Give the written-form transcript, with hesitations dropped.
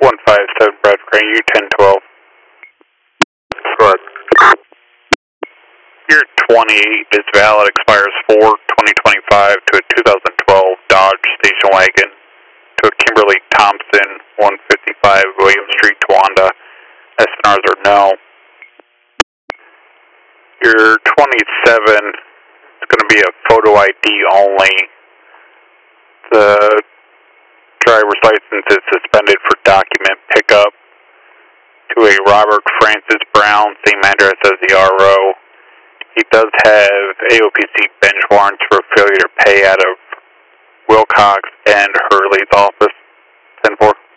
2157 Bradford Crane, U1012. Correct. Year 28 is valid, expires 4/2025 to a 2012 Dodge station wagon to a Kimberly Thompson, 155 William Street, Towanda. SNRs are no. Year 27 is going to be a photo ID only. The driver's license is suspended for document pickup to a Robert Francis Brown, same address as the RO. He does have AOPC bench warrants for failure to pay out of Wilcox and Hurley's office. 10-4.